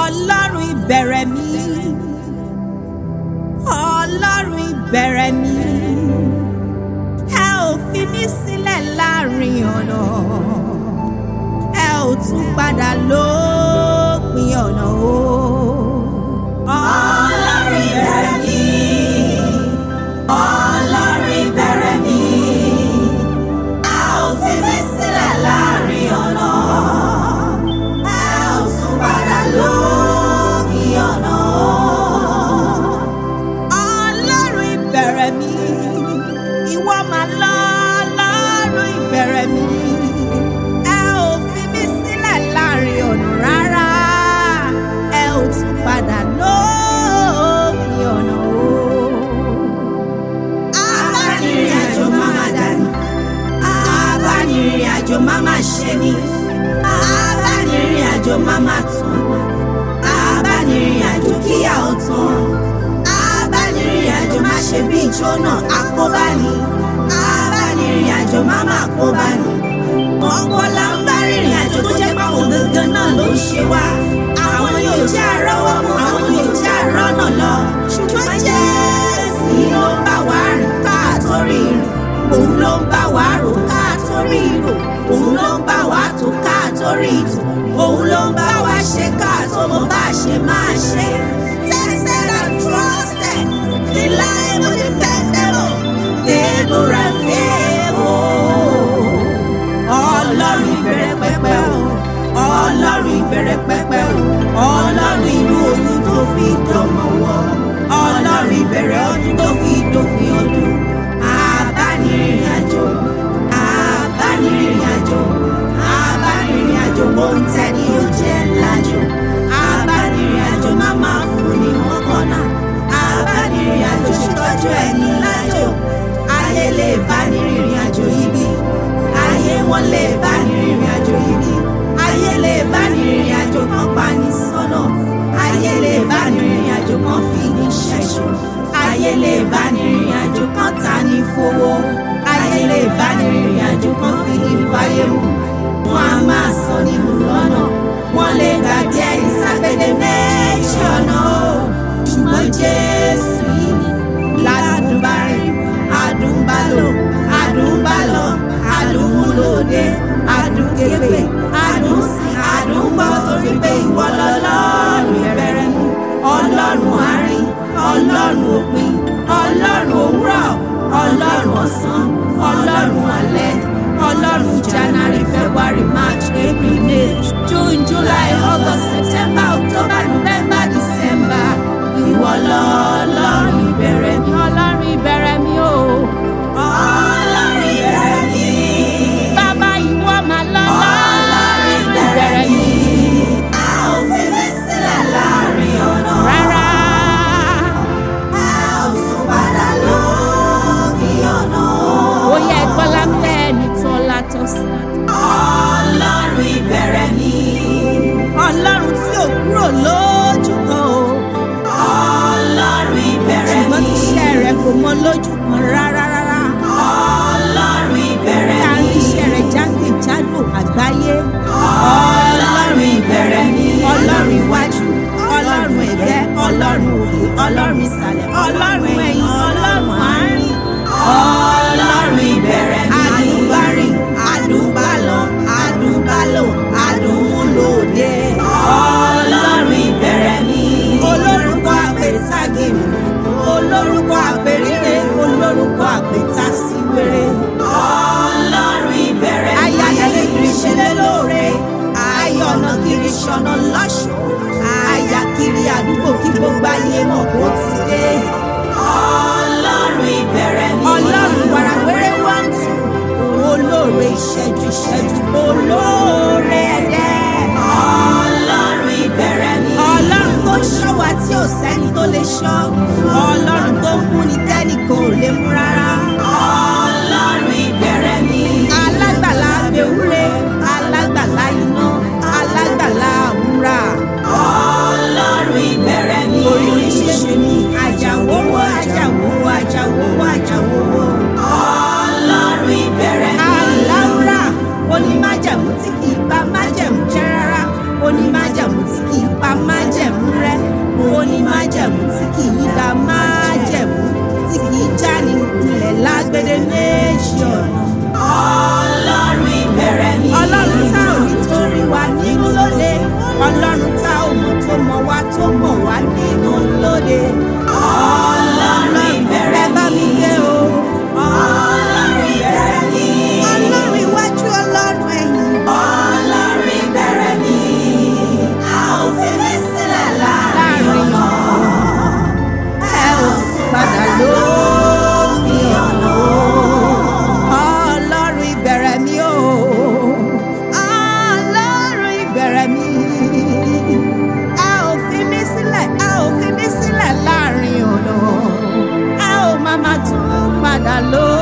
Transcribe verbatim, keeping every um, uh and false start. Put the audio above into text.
Ọlọ́run ìbẹ̀rẹ̀ mi, Ọlọ́run ìbẹ̀rẹ̀ mi, ẹ ò fi mí sílẹ̀ láàrin ọ̀nà, ẹ ò tún padà lópin ọ̀nà o. Ọlọ́run ìbẹ̀rẹ̀ mi, Ọlọ́run ìbẹ̀rẹ̀ mi, ẹ ò fi mí sílẹ̀ láàrin ọ̀nà, ẹ ò tún padà lópin ọ̀nà o. Ọlọ́run ìbẹ̀rẹ̀ mi, ìwọ mà lọ Ọlọ́run ìbẹ̀rẹ̀ mi, ẹ ò fi mí sílẹ̀ láàrin ọ̀nà rárá, ẹ ò tún padà lópin ọ̀nà o. Abánirìn àjò má má dànù, abánirìn àjò má má ṣe mí, abánirìn àjò má má tán, abánirìn àjò kíyà ó tán, abánirìn àjò má ṣe bí Jónà àkóbá ni, abánirìn àjò má má kóbá ni. Ọ̀pọ̀ là ń bá rìnrìn àjò tó jẹ́ báwọn gangan náà ló ń ṣe wá. Àwọn ni ò jẹ́ àrọ́wọ́ mú, àwọn ni ò jẹ́ àrọ́nà lọ. Ṣùgbọ́n Jésù ló ń bá wa rìn káàtórí rìn, òun ló ń bá wa rò káàtórí rò, òun ló ń bá wa tó káàtórí tò, òun ló ń bá wa ṣe káàtó mo bá ṣe máa ṣe. Tested and trusted, reliable, dependable, stable and faithful. Ọlọ́run ìbẹ̀rẹ̀ pẹpẹ o, Ọlọ́run ìbẹ̀rẹ̀ pẹpẹ o, Ọlọ́run inú oyún tó fi dọmọ wọ, Ọlọ́run ìbẹ̀rẹ̀ ọdún tó fi dópin ọdún. Abánirìn àjò, abánirìn àjò, abánirìn àjò mo ń tẹ́ ní oúnjẹ lájò, abánirìn àjò má máa fún ni mọ́kànnà, abánirìn àjò ṣètọ́jú ẹni lájò. Ayé lè bá ní rìnrìn àjò ibi, ayé wọn lè bá ní rìnrìn àjò ibi, ayé lè bá ní rìnrìn àjò kan pa ní sọ́nà, ayé lè bá ní rìnrìn àjò kan fi ní ṣẹ̀ṣọ́, ayé lè bá ní rìnrìn àjò kan ta ní fowó, ayé lè bá ní rìnrìn àjò kan fi ní fàyè mu. Wọ́n á máa sọ nínú lọ́nà, wọ́n lè gbàgbé ẹni ságbédé méjì ọ̀nà o. Ṣùgbọ́n Jésù yìí ládùnbárìn, adùnbálò, adùnbálọ̀, adùnmúlòdé, adùnkébè, adùnsìn, adùngbọ́ torí pé ìwọ lọ́lọ́run ìbẹ̀rẹ̀ mi, Ọlọ́run àárín, Ọlọ́run òpin, Ọlọ́run òwúrọ̀, Ọlọ́run ọ̀sán, Ọlọ́run alẹ́, Ọlọ́run January, February, March, April, May, June, July, August, September, October, November, December. Ìwọ lọ́lọ́run ìbẹ̀rẹ̀ mi, Ọlọ́run ìbẹ̀rẹ̀ mi o. Ọlọ́run ìbẹ̀rẹ̀ mi. Bàbá ìwọ mà lọ́lọ́run ìbẹ̀rẹ̀ mi. A ò fi mí sílẹ̀ láàrin ọ̀nà. Rárá. A ò tún padà lópin ọ̀nà. Ó yẹ Gbọ́lá fẹ́ ẹni tó látọ̀ sí. Ọlọ́run ìbẹ̀rẹ̀ mi. Ọlọ́run tí ò kúrò lójú kan o. Ọlọ́run ìbẹ̀rẹ̀ mi. Ṣùgbọ́n tíṣẹ́ rẹ̀ kò mọ lójú kan rárá rárá. Ọlọ́run ìbẹ̀rẹ̀ mi. Tàrí iṣẹ́ rẹ̀ jákèjádò àgbáyé. Ọlọ́run ìbẹ̀rẹ̀ mi. Ọlọ́run iwájú, Ọlọ́run ẹ̀gbẹ́, Ọlọ́run òkè, Ọlọ́run ìsàlẹ̀, Ọlọ́run ẹ̀yìn, Ọlọ́run àárín. Ọlọ́run ìbẹ̀rẹ̀ mi. Adùnbárìn, adùnbálọ̀, adùnbálò, adùnmúlòdé. Ọlọ́run ìbẹ̀rẹ̀ mi. Olórúkọ àpètàgìrì, olórúkọ àpèrire, olórúkọ àpètàsíwèrè. Ọlọ́run ìbẹ̀rẹ̀ mi. Ayáyẹlé kiri ṣẹlẹ̀ lóore, ayọ̀ ọ̀nà kiri ṣọ̀nà lọ́ṣọ̀ọ́, àyà kiri àdúgbò kí gbogbo ayé mọ̀ kó ti dé. Ọlọ́run ìbẹ̀rẹ̀ mi. Ọlọ́run wàràwéré wọ́n tù, olóore ìṣẹ́jú ìṣẹ́jú, olóore ẹ̀dẹ́. Ọlọ́run ìbẹ̀rẹ̀ mi. Ọlọ́run tó ṣọ́ wa tí ò sẹ́ni tó lè ṣọ́, Ọlọ́run tó mú ni tẹ́nìkan ò lè mú rárá. Ọlọ́run ìbẹ̀rẹ̀ mi. Alágbàlá abẹ́wúrẹ́, alágbàlá iná, alágbàlá àwúrà. Ọlọ́run ìbẹ̀rẹ̀ mi. Orí oríṣiríṣi ni àjàwówó, àjàwówó, àjàwówó, àjàwówó. Ọlọ́run ìbẹ̀rẹ̀ mi. Aláwúrà onímájẹ̀mú tí kì í bá májẹ̀mú. agbede méjì ọ̀nà. Ọlọ́run ìbẹ̀rẹ̀ mi. Ọlọ́run tá ò nítorí wa nínú lóde. Ọlọ́run tá ò mọ̀ tó mọ̀ wá tó mọ̀ wá nínú lóde. Ọlọ́run ìbẹ̀rẹ̀ mi. Ẹ bá mi gbé o. Ọlọ́run ìbẹ̀rẹ̀ mi. Ọlọ́run iwájú ọlọ́run ẹ̀yìn. Ọlọ́run ìbẹ̀rẹ̀ mi. A ò fi mí sílẹ̀ láàrin ọ̀nà. Ẹ ò sì padà lómi ọ̀nà. Ọlọ́run ìbẹ̀rẹ̀ mi o. Ọlọ́run ìbẹ̀rẹ̀ mi. A ò fi mí sílẹ̀, a ò fi mí sílẹ̀ láàrin ọ̀nà. A ò máa máa tún padà lómi.